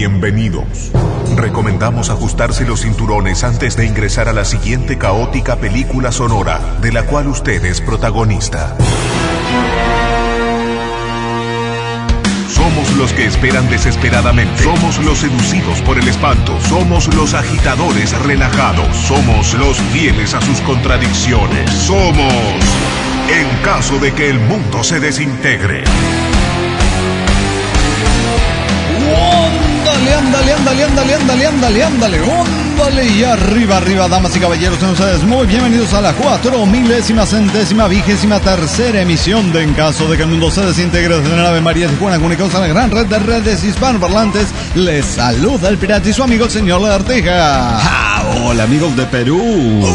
bienvenidos. Recomendamos ajustarse los cinturones antes de ingresar a la siguiente caótica película sonora de la cual usted es protagonista. Somos los que esperan desesperadamente. Somos los seducidos por el espanto. Somos los agitadores relajados. Somos los fieles a sus contradicciones. Somos en caso de que el mundo se desintegre. Ándale, y arriba, damas y caballeros, sean ustedes muy bienvenidos a la 4000ª emisión de En caso de que el mundo se desintegre desde la nave María Tijuana, comunicados a la gran red de redes hispanoparlantes. Les saluda el pirata y su amigo el señor La Arteja. Hola amigos de Perú.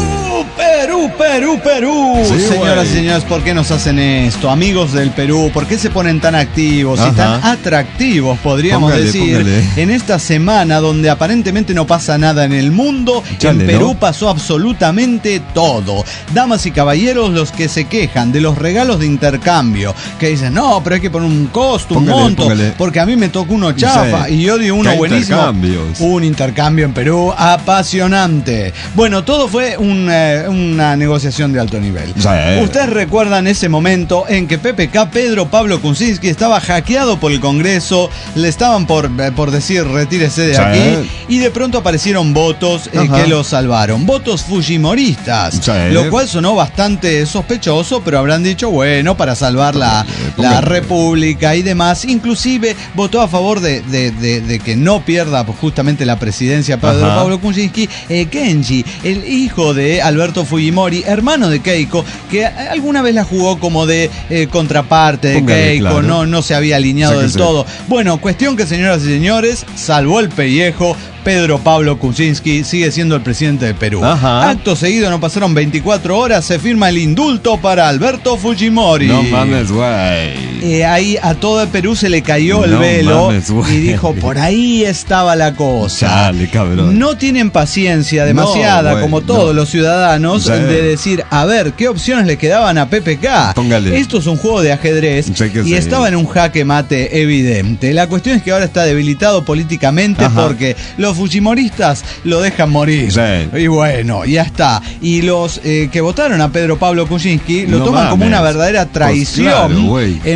Perú. Sí, Señoras y señores, ¿por qué nos hacen esto? Amigos del Perú, ¿por qué se ponen tan activos y tan atractivos, podríamos decir, en esta semana donde aparentemente no pasa nada en el mundo? En Perú pasó absolutamente todo. Damas y caballeros, los que se quejan de los regalos de intercambio, que dicen, no, pero hay que poner un costo, un monto, porque a mí me tocó uno chafa y yo di uno buenísimo. Un intercambio en Perú apasionante. Bueno, todo fue una negociación de alto nivel. Ustedes recuerdan ese momento en que PPK, Pedro Pablo Kuczynski, estaba hackeado por el Congreso, le estaban por decir retírese de aquí, y de pronto aparecieron votos que lo salvaron, votos fujimoristas, lo cual sonó bastante sospechoso, pero habrán dicho, bueno, para salvar la república y demás. Inclusive votó a favor de que no pierda justamente la presidencia Pedro Pablo Kuczynski, Kenji, el hijo de Alberto Fujimori, hermano de Keiko, que alguna vez la jugó como de contraparte de Keiko, no se había alineado del todo. Bueno, cuestión que, señoras y señores, salvó el pellejo. Pedro Pablo Kuczynski sigue siendo el presidente de Perú. Acto seguido, no pasaron 24 horas, se firma el indulto para Alberto Fujimori. No mames, güey. Ahí a todo el Perú se le cayó el velo y dijo, por ahí estaba la cosa. Chale, cabrón. No tienen paciencia demasiada, como todos los ciudadanos, de decir, a ver, ¿qué opciones le quedaban a PPK? Esto es un juego de ajedrez y estaba en un jaque mate evidente. La cuestión es que ahora está debilitado políticamente porque los fujimoristas lo dejan morir. Y bueno, ya está. Y los que votaron a Pedro Pablo Kuczynski lo toman como una verdadera traición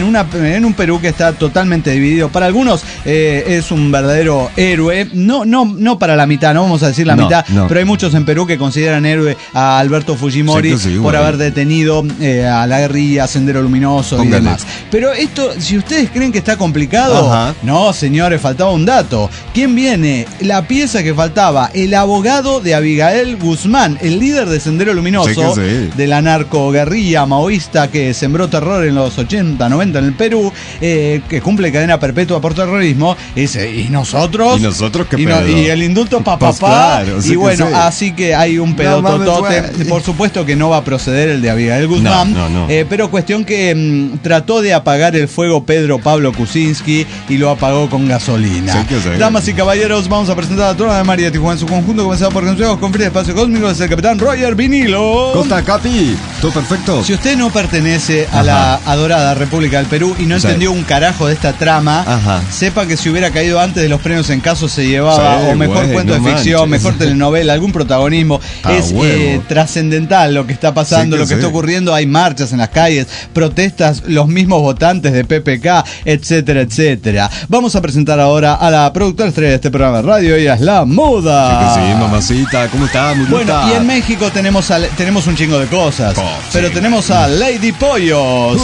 en un Perú que está totalmente dividido. Para algunos es un verdadero héroe. No para la mitad, no vamos a decir la mitad, pero hay muchos en Perú que consideran héroe a Alberto Fujimori por haber detenido a la guerrilla, Sendero Luminoso y demás. Pero esto, si ustedes creen que está complicado, no, señores, faltaba un dato. ¿Quién viene? La pieza que faltaba, el abogado de Abigail Guzmán, el líder de Sendero Luminoso, de la narcoguerrilla maoísta que sembró terror en los 80, 90 en el Perú, que cumple cadena perpetua por terrorismo. Dice, ¿y nosotros? ¿Qué pedo? Y el indulto claro, y bueno, así que hay un pedototote. Por supuesto que no va a proceder el de Abigail Guzmán, pero cuestión que trató de apagar el fuego Pedro Pablo Kuczynski y lo apagó con gasolina. Damas y caballeros, vamos a presentar a toda la María Tijuana en su conjunto, comenzado por consejos con Free Espacio Cósmico, es el capitán Roger Vinilo. Costa Capi, todo perfecto. Si usted no pertenece a la adorada República del Perú y no entendió un carajo de esta trama, sepa que si hubiera caído antes de los premios en caso se llevaba o mejor cuento de ficción, mejor telenovela, algún protagonismo. Es trascendental lo que está pasando, lo que está ocurriendo. Hay marchas en las calles, protestas, los mismos votantes de PPK, etcétera, etcétera. Vamos a presentar ahora a la productora estrella de este programa de radio. Ella es la Moda. Sí, mamacita, ¿cómo está? Bueno, y en México tenemos un chingo de cosas, pero tenemos a Lady Pollos.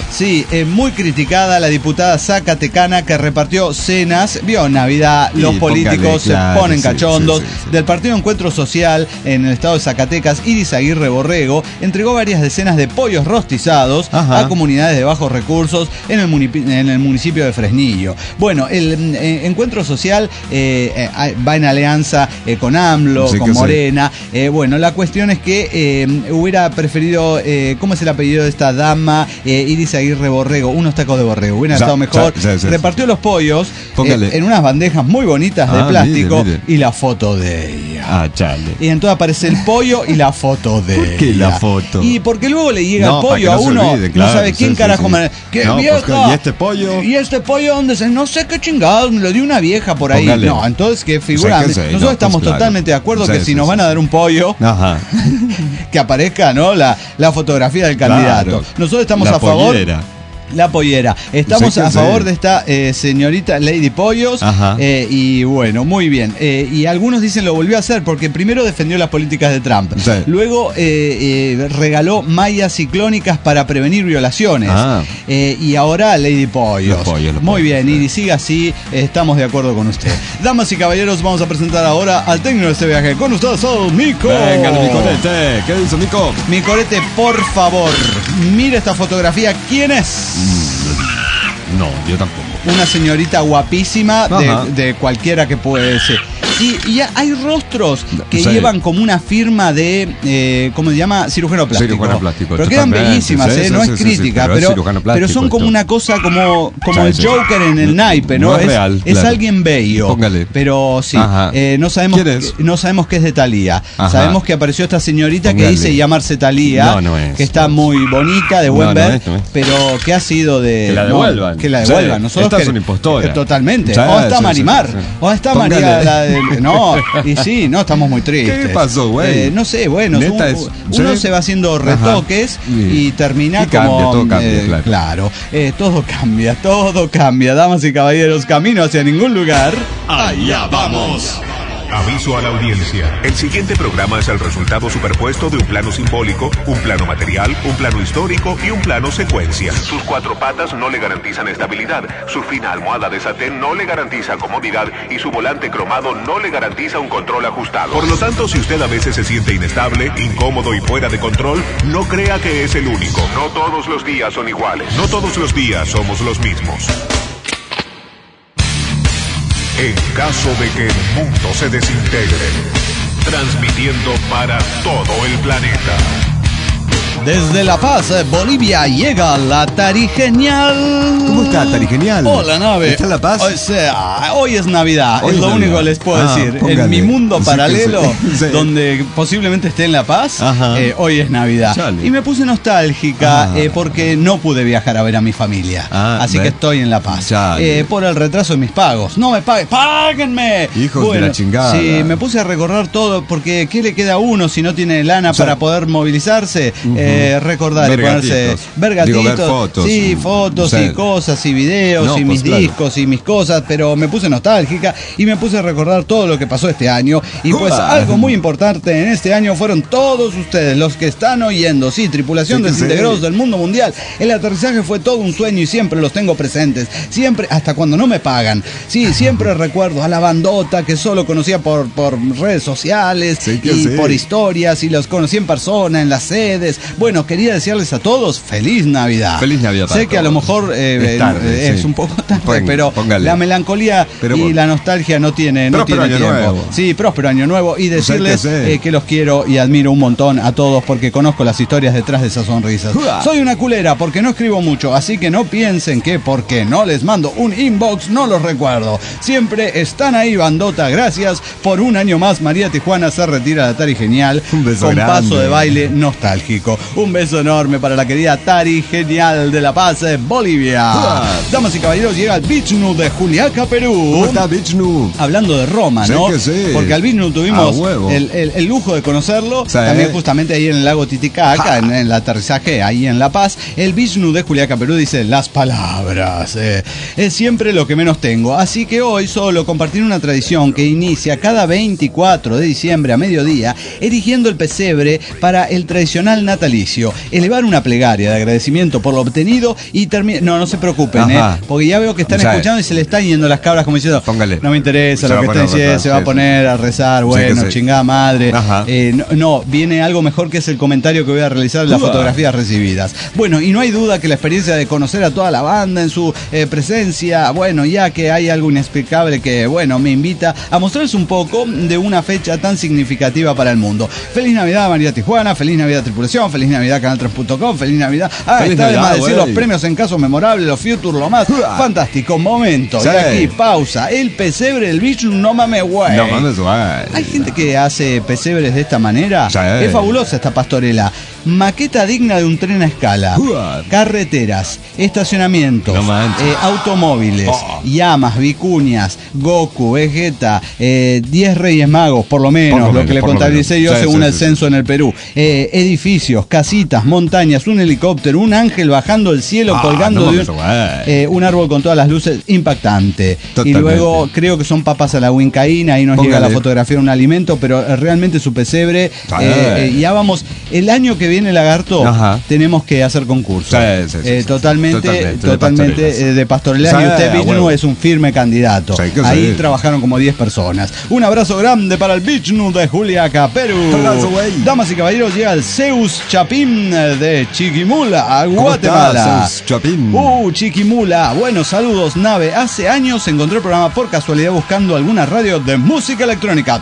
Muy criticada la diputada zacatecana que repartió cenas. Vio Navidad, los políticos se ponen cachondos. Del Partido Encuentro Social en el estado de Zacatecas, Iris Aguirre Borrego entregó varias decenas de pollos rostizados a comunidades de bajos recursos en el municipio de Fresnillo. Bueno, el Encuentro Social va en alianza con AMLO, con Morena. Bueno, la cuestión es que hubiera preferido, ¿cómo es el apellido de esta dama? Iris Aguirre Borrego, unos tacos de borrego. Hubiera estado mejor. Repartió los pollos en unas bandejas muy bonitas de plástico y la foto de ella. Y entonces aparece el pollo y la foto de ella. ¿Por qué la foto? Y porque luego le llega el pollo a uno, no sabe quién carajo. ¿Qué no, vieja? Pues, ¿y este pollo? ¿Y este pollo dónde se? No sé qué chingados, me lo dio una vieja por ahí. Póngale. No, entonces que figura. O sea, ¿qué sé? Nosotros No, estamos pues, claro. totalmente de acuerdo que Sí, si sí, nos sí. van a dar un pollo, Ajá. que aparezca, ¿no? La fotografía del candidato. Claro. Nosotros estamos La a favor. pollera. La pollera. Estamos Sí, a sí. favor de esta señorita Lady Pollos. Ajá. Y bueno, muy bien. Y algunos dicen lo volvió a hacer porque primero defendió las políticas de Trump. Sí. Luego regaló mallas ciclónicas para prevenir violaciones. Ah. Y ahora Lady Pollos. Los pollos, los muy pollos, bien. sí. Y siga así. Estamos de acuerdo con usted. Damas y caballeros, vamos a presentar ahora al técnico de este viaje. Con ustedes, Mico. Venga, mi corete. ¿Qué dice, Mico? Mi corete, por favor, mire esta fotografía. ¿Quién es? No, yo tampoco. Una señorita guapísima Ajá. de cualquiera que puede ser. Y ya hay rostros que Sí. llevan como una firma de, ¿cómo se llama? Cirujano plástico. Cirujano plástico, Pero quedan totalmente. bellísimas, Sí, sí, no sí, es sí, crítica, pero es pero, cirujano pero plástico son como esto. una cosa como Sí, el sí. Joker en el naipe, ¿no? No es real, es claro. alguien bello. Póngale. Pero sí, Ajá. no sabemos ¿Quién es? no sabemos qué es de Thalía. Ajá. Sabemos que apareció esta señorita Póngale. que dice llamarse Thalía, No, no es. que está muy bonita, de buen No, no ver, es, no es. pero que ha sido de... Que la no, devuelvan. que la devuelvan. Sí, Nosotros esta es que- una impostora. Totalmente. Sí, O está sí, Marimar. sí, sí. O está Póngale. María no, y sí, no, estamos muy tristes. ¿Qué pasó, güey? No sé, bueno, Neta uno ¿sí? se va haciendo Ajá. retoques y termina Y cambia, como... todo cambia, claro. Todo cambia. Damas y caballeros, camino hacia ningún lugar. Allá vamos. Aviso a la audiencia. El siguiente programa es el resultado superpuesto de un plano simbólico, un plano material, un plano histórico y un plano secuencia. Sus cuatro patas no le garantizan estabilidad, su fina almohada de satén no le garantiza comodidad y su volante cromado no le garantiza un control ajustado. Por lo tanto, si usted a veces se siente inestable, incómodo y fuera de control, no crea que es el único. No todos los días son iguales. No todos los días somos los mismos. En caso de que el mundo se desintegre, transmitiendo para todo el planeta. Desde La Paz, Bolivia, llega la Tarigenial. ¿Cómo está, Tarigenial? Hola, nave. ¿Está en La Paz? O sea, hoy es Navidad, Hoy es es lo Navidad. único que les puedo decir. Póngale. En mi mundo Sí, paralelo, que sí. Sí. donde posiblemente esté en La Paz, Ajá. hoy es Navidad. Chale. Y me puse nostálgica Ah. porque no pude viajar a ver a mi familia. Ah, Así ve. que estoy en La Paz. Chale. Por el retraso de mis pagos. No me paguen, ¡páguenme! Hijos de la chingada. Sí, me puse a recorrer todo porque ¿qué le queda a uno si no tiene lana sea, para poder movilizarse? Recordar y Ver ponerse... gatitos. Ver gatitos. Digo, ver fotos. Sí, fotos Sí. y cosas y videos No, y pues, mis claro. discos y mis cosas, pero me puse nostálgica y me puse a recordar todo lo que pasó este año. Y pues ¡Uah! algo muy importante en este año fueron todos ustedes, los que están oyendo. Sí, tripulación Sí, que desintegrados sí. del mundo mundial. El aterrizaje fue todo un sueño y siempre los tengo presentes. Siempre, hasta cuando no me pagan. Sí, siempre recuerdo a la bandota que solo conocía por redes sociales Sí, que y sí. por historias y los conocí en persona, en las sedes. Bueno, quería desearles a todos feliz Navidad. Feliz Navidad para Sé que a lo todos. mejor Es tarde, es sí. un poco tarde, pero Póngale. la melancolía Pero y bueno. la nostalgia no tiene Próspero año tiempo. nuevo. Sí, próspero año nuevo y decirles Pues hay que ser. que los quiero y admiro un montón a todos porque conozco las historias detrás de esas sonrisas. ¡Uah! Soy una culera porque no escribo mucho, así que no piensen que porque no les mando un inbox no los recuerdo. Siempre están ahí, bandota. Gracias por un año más. María Tijuana se retira de Tarigenial Un beso con grande. paso de baile nostálgico. Un beso enorme para la querida Tarigenial de La Paz, Bolivia. ¡Uah! Damas y caballeros, llega el Bichnu de Juliaca, Perú. ¿Cómo está, Bichnu? Hablando de Roma, Sí ¿no? que sí. Porque al Bichnu tuvimos A huevo. el lujo de conocerlo, Sí. también justamente ahí en el lago Titicaca, en el aterrizaje ahí en La Paz. El Bichnu de Juliaca, Perú dice, las palabras es siempre lo que menos tengo. Así que hoy solo compartir una tradición que inicia cada 24 de diciembre a mediodía, erigiendo el pesebre para el tradicional natalicio. Elevar una plegaria de agradecimiento por lo obtenido y terminar... No se preocupen, Ajá. porque ya veo que están O sea, escuchando y se le están yendo las cabras como diciendo, Póngale. no me interesa Se lo va que a está poner a diciendo, rezar, se va a sí, poner a rezar, Sí, bueno, que sí. chingada madre. Ajá. No, viene algo mejor que es el comentario que voy a realizar en las Uah. fotografías recibidas. Bueno, y no hay duda que la experiencia de conocer a toda la banda en su presencia, bueno, ya que hay algo inexplicable que, bueno, me invita a mostrarles un poco de una fecha tan significativa para el mundo. Feliz Navidad, María Tijuana, feliz Navidad, tripulación, feliz Navidad, canal3.com, feliz Navidad. Feliz Está de Navidad, más decir güey. los premios en casos memorables, los Future, lo más. Uah. Fantástico, momento. Sí. Y aquí, pausa. El pesebre del bicho, no mames, güey. No mames, güey. Hay gente que hace pesebres de esta manera. Sí. Es fabulosa esta pastorela. maqueta digna de un tren a escala, carreteras, estacionamientos, automóviles, llamas, vicuñas, Goku, Vegeta, 10 Reyes Magos, por lo menos, lo que le contabilicé yo según el censo en el Perú, edificios, casitas, montañas, un helicóptero, un ángel bajando el cielo colgando de un árbol con todas las luces, impactante. Totalmente. Y luego creo que son papas a la huincaína, ahí nos llega la fotografía de un alimento, pero realmente su pesebre. Ya vamos, el año que viene, Lagarto, tenemos que hacer concurso. Totalmente de pastorela, y usted Vichnu es un firme candidato. Ahí trabajaron como 10 personas. Un abrazo grande para el Vichnu de Juliaca, Perú. Damas y caballeros, llega el Zeus Chapín de Chiquimula, Guatemala. Zeus Chapín. Chiquimula. Bueno, saludos, nave. Hace años encontré el programa por casualidad buscando alguna radio de música electrónica.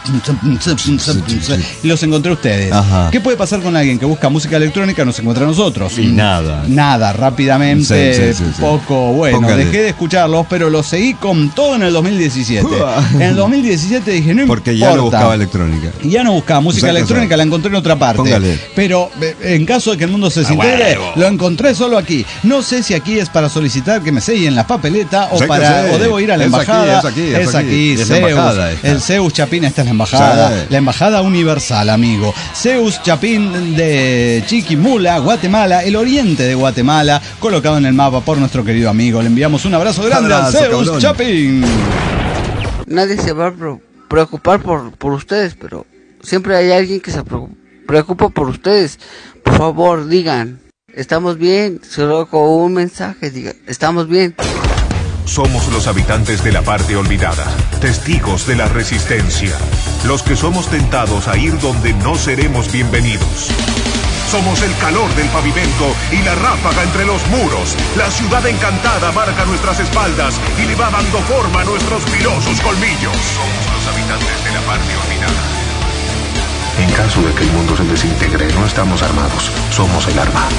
Y los encontré ustedes. ¿Qué puede pasar con alguien que busca música electrónica? Nos encuentra a nosotros. Y nada, rápidamente, poco bueno. Póngale. Dejé de escucharlos, pero los seguí con todo en el 2017. En el 2017 dije, no importa. Porque ya no buscaba electrónica. Ya no buscaba música electrónica, la encontré en otra parte. Póngale. Pero en caso de que el mundo se desintegre, lo encontré solo aquí. No sé si aquí es para solicitar que me sellen la papeleta o o debo ir a la embajada. Es aquí, Zeus. El Zeus Chapín, esta es la embajada. La embajada universal, amigo. Zeus Chapín de Chiquimula, Guatemala, el oriente de Guatemala, colocado en el mapa por nuestro querido amigo. Le enviamos un abrazo grande al Zeus Chapín. Nadie se va a preocupar por ustedes, pero siempre hay alguien que se preocupa por ustedes. Por favor, digan, estamos bien. Solo con un mensaje, digan, estamos bien. Somos los habitantes de la parte olvidada, testigos de la resistencia, los que somos tentados a ir donde no seremos bienvenidos. Somos el calor del pavimento y la ráfaga entre los muros. La ciudad encantada marca nuestras espaldas y le va dando forma a nuestros filosos colmillos. Somos los habitantes de la parte olvidada. En caso de que el mundo se desintegre, no estamos armados, somos el arma.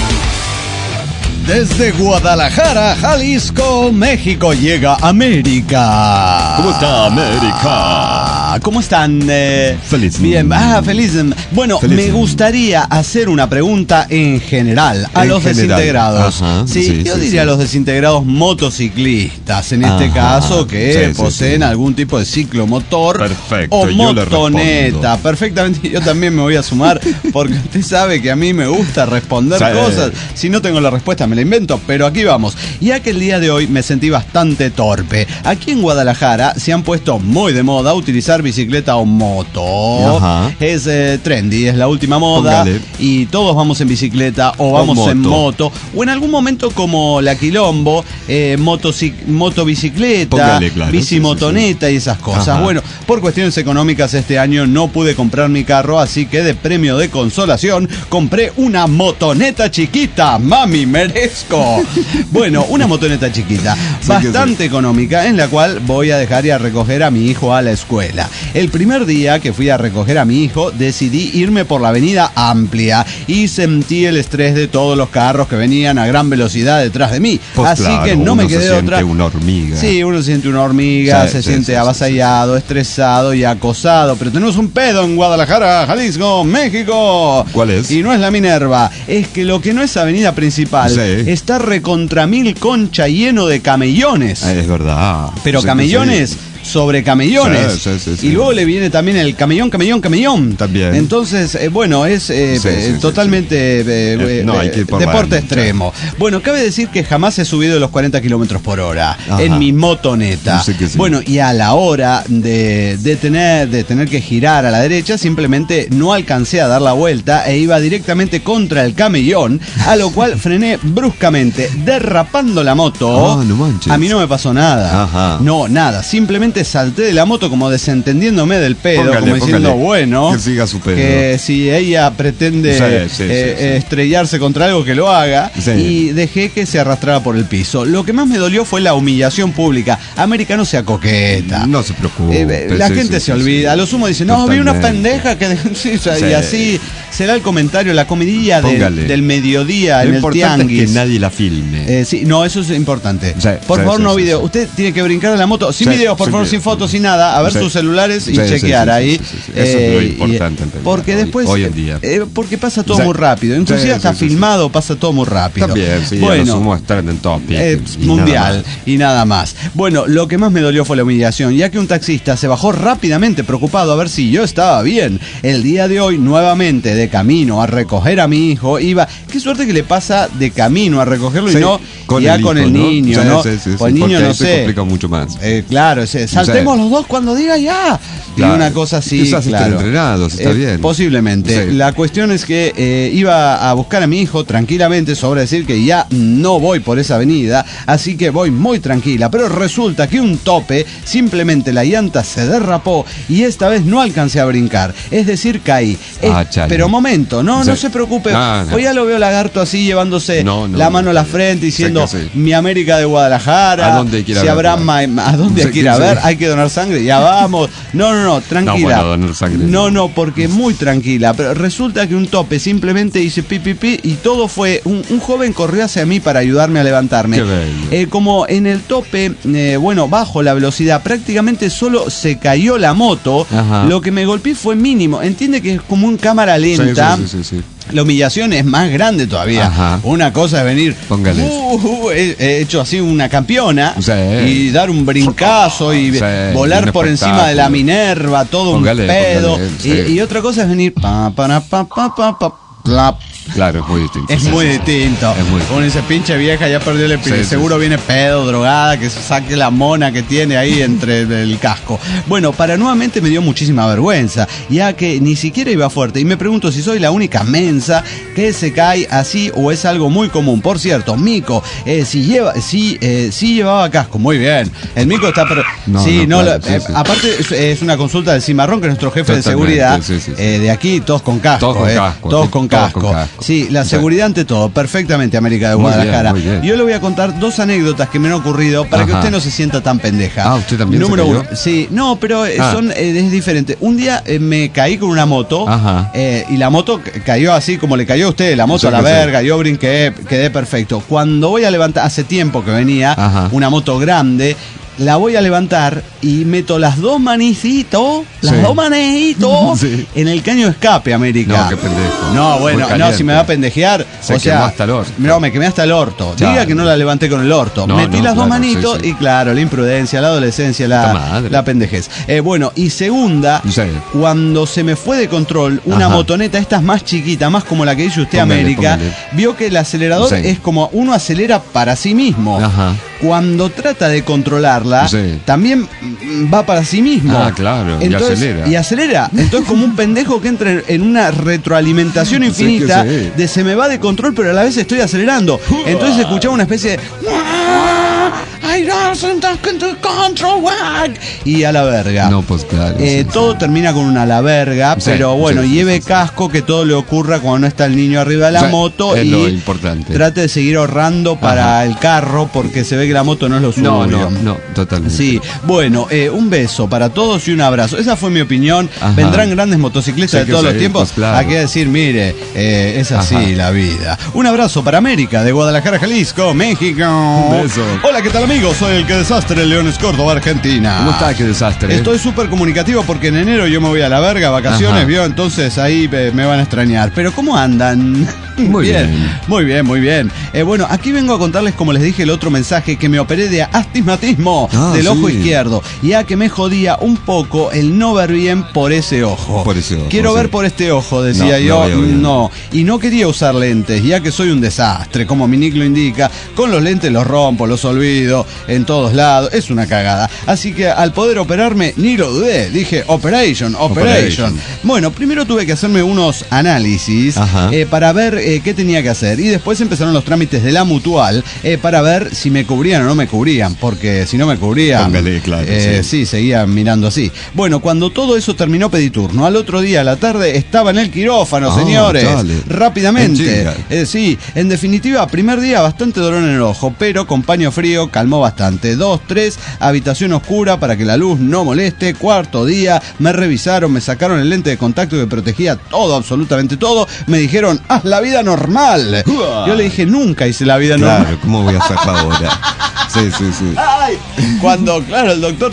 Desde Guadalajara, Jalisco, México, llega América. ¿Cómo está América? ¿Cómo están? Feliz. Bien, feliz. Bueno, me gustaría hacer una pregunta en general a los desintegrados. Yo diría a los desintegrados motociclistas, en este caso, que poseen algún tipo de ciclomotor. Perfecto, o motoneta. Perfectamente, yo también me voy a sumar, porque usted sabe que a mí me gusta responder cosas. Si no tengo la respuesta, me la invento, pero aquí vamos. Ya que el día de hoy me sentí bastante torpe. Aquí en Guadalajara se han puesto muy de moda utilizar bicicleta o moto. Es trendy, es la última moda. Póngale. Y todos vamos en bicicleta o vamos en moto. O en algún momento como la Quilombo, motobicicleta, bicimotoneta y esas cosas. Bueno, por cuestiones económicas este año no pude comprar mi carro, así que de premio de consolación compré una motoneta chiquita. Mami, merezco. Bueno, una motoneta chiquita, bastante económica, en la cual voy a dejar y a recoger a mi hijo a la escuela. El primer día que fui a recoger a mi hijo, decidí irme por la avenida Amplia y sentí el estrés de todos los carros que venían a gran velocidad detrás de mí. Así que no me quedé otra. Uno se siente una hormiga. Sí, uno se siente una hormiga, se siente avasallado, estresado y acosado. Pero tenemos un pedo en Guadalajara, Jalisco, México. ¿Cuál es? Y no es la Minerva, es que lo que no es avenida principal está recontra mil concha lleno de camellones. Es verdad. Pero camellones sobre camellones. Y luego le viene también el camellón. También. Entonces, bueno, es totalmente deporte extremo. Bueno, cabe decir que jamás he subido los 40 kilómetros por hora en mi motoneta. Bueno, y a la hora de tener que girar a la derecha, simplemente no alcancé a dar la vuelta e iba directamente contra el camellón, a lo cual frené bruscamente, derrapando la moto. No manches. A mí no me pasó nada. No, nada. Simplemente salté de la moto como desentendiéndome del pedo, como diciendo, bueno, que siga su pedo. Que si ella pretende estrellarse contra algo, que lo haga. Y dejé que se arrastrara por el piso. Lo que más me dolió fue la humillación pública. América, no sea coqueta. No se preocupe. La gente se olvida. A lo sumo dice, no, vi una pendeja que... Y así será el comentario, la comidilla del mediodía en el tianguis. Es que nadie la filme. No, eso es importante. Por favor, no video. Usted tiene que brincar a la moto sin videos, por favor. mejor sin fotos, sin nada, a ver sus celulares y chequear ahí. Eso es lo importante. Porque después, hoy en día. porque pasa todo muy rápido. Inclusive hasta filmado pasa todo muy rápido. También, sí, bueno, lo sumo a estar en topic. Mundial y nada más. Bueno, lo que más me dolió fue la humillación, ya que un taxista se bajó rápidamente preocupado a ver si yo estaba bien. El día de hoy, nuevamente de camino a recoger a mi hijo, iba. Qué suerte que le pasa de camino a recogerlo y no ya con el niño, ¿no? Con el niño no sé. Se complica mucho más. Claro, saltemos los dos cuando diga ya. Claro. Y una cosa así. Quizás estén entrenados, está bien. Posiblemente. La cuestión es que iba a buscar a mi hijo tranquilamente, sobre decir que ya no voy por esa avenida, así que voy muy tranquila. Pero resulta que un tope, simplemente la llanta se derrapó y esta vez no alcancé a brincar. Es decir, caí. Pero momento, no se preocupe. Hoy ya lo veo lagarto así llevándose la mano a la frente diciendo mi América de Guadalajara. ¿A dónde quiere ¿A dónde quiere ver? Hay que donar sangre, ya vamos. No, tranquila. Donar sangre. No, porque muy tranquila. Pero resulta que un tope simplemente hice pi y todo fue. Un joven corrió hacia mí para ayudarme a levantarme. Como en el tope, bajo la velocidad, prácticamente solo se cayó la moto. Ajá. Lo que me golpeé fue mínimo. Entiende que es como un cámara lenta. Sí. La humillación es más grande todavía. Ajá. Una cosa es venir, he hecho así una campeona y dar un brincazo y volar por encima de la Minerva, todo un pedo. Y otra cosa es venir Claro, es muy distinto. Es muy distinto. Con ese pinche vieja ya perdió el espíritu. Seguro viene pedo, drogada, que se saque la mona que tiene ahí entre el casco. Bueno, para nuevamente me dio muchísima vergüenza, ya que ni siquiera iba fuerte. Y me pregunto si soy la única mensa que se cae así o es algo muy común. Por cierto, Mico, sí llevaba casco. Muy bien. El Mico está... aparte es una consulta del Cimarrón, que es nuestro jefe de seguridad. De aquí, todos con casco. Todos con casco. Sí, la seguridad ante todo, perfectamente, América de Guadalajara. Yo le voy a contar 2 anécdotas que me han ocurrido para que usted no se sienta tan pendeja. ¿Usted también? Número 1. Sí, no, pero es diferente. Un día me caí con una moto y la moto cayó así como le cayó a usted, la moto a la verga, yo brinqué, quedé perfecto. Cuando voy a levantar, hace tiempo que venía una moto grande, la voy a levantar y meto las dos manecitos en el caño de escape, América. No, qué pendejo. No, bueno, si me va a pendejear, hasta el orto. No, me quemé hasta el orto. Diga que no la levanté con el orto. Metí las dos manitos y claro, la imprudencia, la adolescencia, la pendejez. Y segunda, cuando se me fue de control, una motoneta, esta es más chiquita, más como la que dice usted, América, vio que el acelerador es como uno acelera para sí mismo. Cuando trata de controlarla, también va para sí mismo. Claro. Entonces, y acelera. Entonces, como un pendejo que entra en una retroalimentación infinita de se me va de control, pero a la vez estoy acelerando. Entonces escuchaba una especie de... y a la verga. No, pues claro. Todo termina con una a la verga, pero bueno, lleve casco, que todo le ocurra cuando no está el niño arriba de la moto. Es lo importante. Trate de seguir ahorrando para el carro, porque se ve que la moto no es lo suyo. No, totalmente. Sí, bueno, un beso para todos y un abrazo. Esa fue mi opinión. Vendrán grandes motociclistas de todos los tiempos. Pues claro. Hay que decir, mire, es así la vida. Un abrazo para América de Guadalajara, Jalisco, México. Un beso. Hola, ¿qué tal, amigos? Soy el que desastre, Leones Córdoba, Argentina. ¿Cómo está, qué desastre? Estoy súper comunicativo porque en enero yo me voy a la verga, vacaciones, ¿vio? Entonces ahí me van a extrañar. Pero ¿cómo andan? Muy bien. Muy bien. Bueno, aquí vengo a contarles, como les dije el otro mensaje, que me operé de astigmatismo del ojo izquierdo, ya que me jodía un poco el no ver bien por ese ojo. Quiero ver por este ojo, decía yo. Y no quería usar lentes, ya que soy un desastre, como mi nick lo indica. Con los lentes los rompo, los olvido en todos lados, es una cagada. Así que al poder operarme, ni lo dudé, dije operation. Bueno, primero tuve que hacerme unos análisis para ver qué tenía que hacer, y después empezaron los trámites de la mutual para ver si me cubrían o no me cubrían, porque si no me cubrían, sí, seguía mirando así. Bueno, cuando todo eso terminó, pedí turno. Al otro día a la tarde estaba en el quirófano, señores, rápidamente. Sí, en definitiva, primer día bastante dolor en el ojo, pero con paño frío calmó bastante. 2, 3, habitación oscura para que la luz no moleste. Cuarto día, me revisaron, me sacaron el lente de contacto que protegía todo, absolutamente todo. Me dijeron, haz la vida normal. Yo le dije, nunca hice la vida normal. Claro, ¿cómo voy a hacerla ahora? Sí. Ay, cuando, claro, el doctor te dice,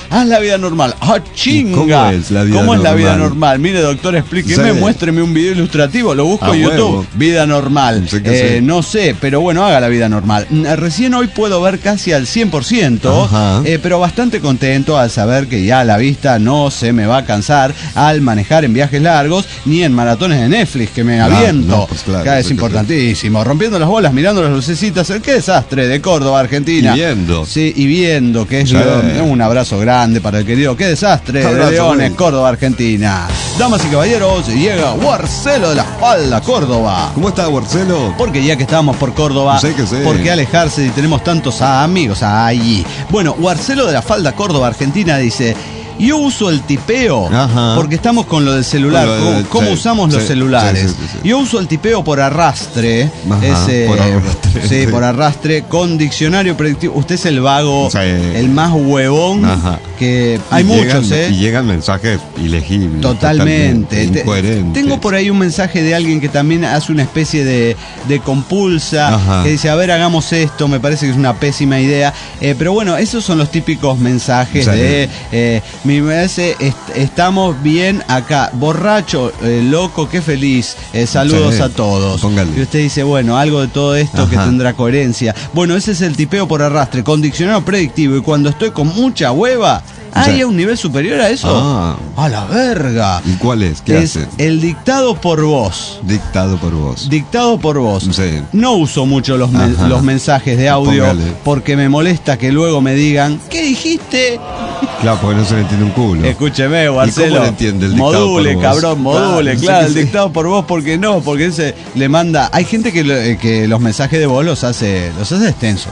haz la vida normal. ¡Ah, chinga! ¿Cómo es la vida normal? ¿Cómo es la vida normal? Mire, doctor, explíqueme, Sí. muéstreme un video ilustrativo, lo busco en YouTube. Huevo. Vida normal. Sí. No sé, pero bueno, haga la vida normal. Recién hoy puedo ver casi al 100%, pero bastante contento al saber que ya la vista no se me va a cansar al manejar en viajes largos ni en maratones de Netflix que me aviento. No, pues claro, Acá es importantísimo. Rompiendo las bolas, mirando las lucecitas. Qué desastre de Córdoba, Argentina. Y viendo. Sí, y viendo, que es Sí. un abrazo grande para el querido. Qué desastre de Abrazo, Leones, güey. Córdoba, Argentina. Damas y caballeros, llega Guarcelo de la Falda, Córdoba. ¿Cómo está, Guarcelo? Porque ya que estábamos por Córdoba, Sí, que sí. ¿por qué alejarse si tenemos tantos amigos allí? Bueno, Guarcelo de la Falda, Córdoba, Argentina, dice: yo uso el tipeo porque estamos con lo del celular. ¿Cómo usamos los celulares? Sí. Yo uso el tipeo por arrastre. Por arrastre. Sí, por arrastre, con diccionario predictivo. Usted es el vago, el más huevón, que hay muchos, Y llegan mensajes ilegibles. Totalmente. Incoherentes. Tengo por ahí un mensaje de alguien que también hace una especie de compulsa, que dice: a ver, hagamos esto, me parece que es una pésima idea. Pero bueno, esos son los típicos mensajes de... me parece, estamos bien acá, borracho, loco, qué feliz, saludos a todos. Póngale. Y usted dice, bueno, algo de todo esto que tendrá coherencia. Bueno, ese es el tipeo por arrastre, con diccionario predictivo, y cuando estoy con mucha hueva, ¿hay un nivel superior a eso? ¡A la verga! ¿Y cuál es? ¿Qué es hace? el dictado por voz. Dictado por voz. Dictado por voz. Sí. No uso mucho los mensajes de audio. Póngale. Porque me molesta que luego me digan: ¿qué dijiste? Claro, porque no se le entiende un culo. Escúcheme, Marcelo. ¿Y cómo le entiende el dictado module, por voz? cabrón, module, claro, el sí. dictado por voz, porque no, porque ese le manda. Hay gente que los mensajes de voz los hace extensos.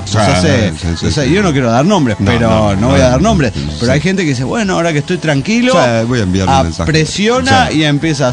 Yo no quiero dar nombres, pero no voy a dar nombres. Pero hay gente que dice: bueno, ahora que estoy tranquilo, voy a enviar un mensaje. Presiona y empieza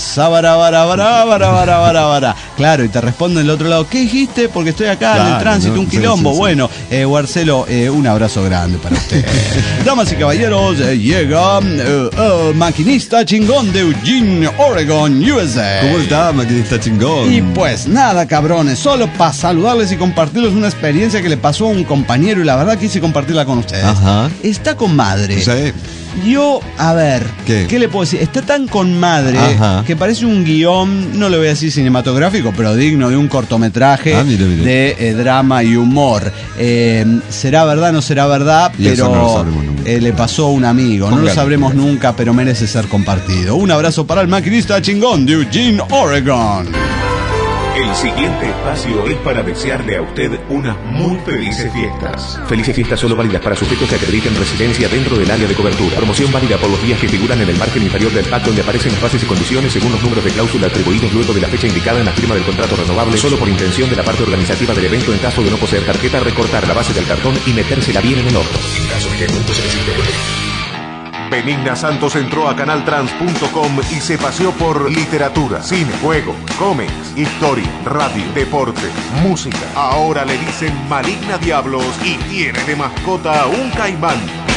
claro, y te responde del otro lado: ¿qué dijiste? Porque estoy acá en el tránsito, un quilombo. Bueno, Guarcelo, un abrazo grande para usted. Damas y caballeros, llega Maquinista Chingón de Eugene, Oregon, USA. ¿Cómo está, Maquinista Chingón? Y pues nada, cabrones, solo para saludarles y compartirles una experiencia que le pasó a un compañero, y la verdad quise compartirla con ustedes. Está con madre. Sí. Yo, a ver, ¿qué le puedo decir? Está tan con madre que parece un guión, no le voy a decir cinematográfico, pero digno de un cortometraje de drama y humor. Será verdad, no será verdad, Y pero eso no lo sabremos nunca. le pasó a un amigo. No lo sabremos nunca, pero merece ser compartido. Un abrazo para el Maquinista Chingón de Eugene, Oregon. El siguiente espacio es para desearle a usted unas muy felices fiestas. Felices fiestas solo válidas para sujetos que acrediten residencia dentro del área de cobertura. Promoción válida por los días que figuran en el margen inferior del pack, donde aparecen las bases y condiciones según los números de cláusula atribuidos luego de la fecha indicada en la firma del contrato renovable, solo por intención de la parte organizativa del evento. En caso de no poseer tarjeta, recortar la base del cartón y metérsela bien en el orto. En caso de que el monto se necesite. Benigna Santos entró a canaltrans.com y se paseó por literatura, cine, juegos, cómics, historia, radio, deporte, música. Ahora le dicen Maligna Diablos y tiene de mascota un caimán.